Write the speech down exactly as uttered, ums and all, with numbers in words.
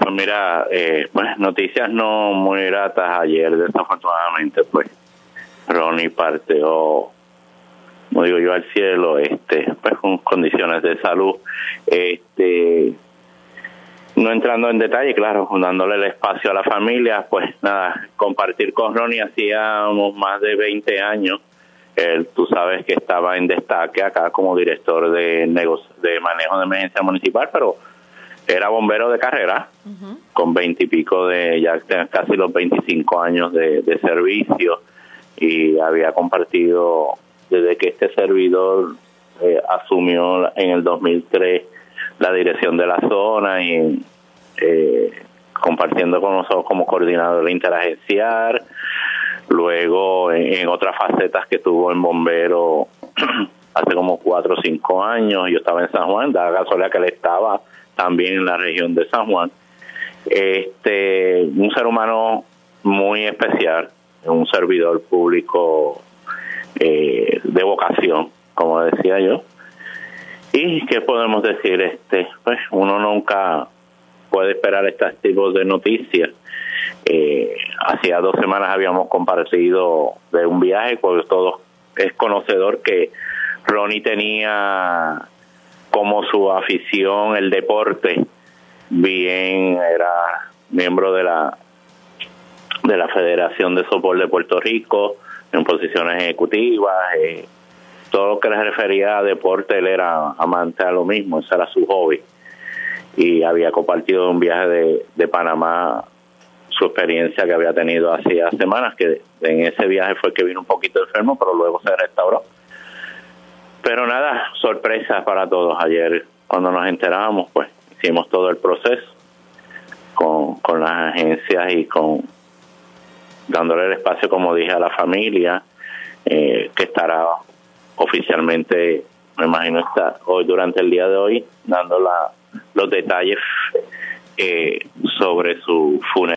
Pues mira, eh, pues noticias no muy gratas ayer, desafortunadamente, pues Ronnie partió, como digo yo, al cielo, este, pues con condiciones de salud, este, no entrando en detalle, claro, dándole el espacio a la familia, pues nada, compartir con Ronnie hacía unos más de veinte años. Él, tú sabes que estaba en destaque acá como director de negocio, de manejo de emergencia municipal, pero era bombero de carrera, uh-huh. con veinte y pico de, ya casi los veinticinco años de, de servicio, y había compartido desde que este servidor eh, asumió en el dos mil tres la dirección de la zona y eh, compartiendo con nosotros como coordinador interagencial. Luego en, en otras facetas que tuvo en bombero hace como cuatro o cinco años, yo estaba en San Juan, da la casualidad que él estaba también en la región de San Juan. Este, un ser humano muy especial, un servidor público eh, de vocación, como decía yo. Y qué podemos decir, este, pues uno nunca puede esperar este tipo de noticias. Eh, hacía dos semanas habíamos compartido de un viaje, porque todos es conocedor que Ronnie tenía como su afición el deporte. Bien, era miembro de la de la Federación de Softball de Puerto Rico en posiciones ejecutivas. Eh, todo lo que le refería a deporte, él era amante a lo mismo, ese era su hobby. Y había compartido un viaje de, de Panamá, su experiencia que había tenido hacía semanas, que en ese viaje fue que vino un poquito enfermo, pero luego se restauró. Pero nada, sorpresa para todos. Ayer, cuando nos enteramos, pues hicimos todo el proceso con, con las agencias y con dándole el espacio, como dije, a la familia, eh, que estará oficialmente, me imagino, está hoy durante el día de hoy, dando la, los detalles eh, sobre su funeral.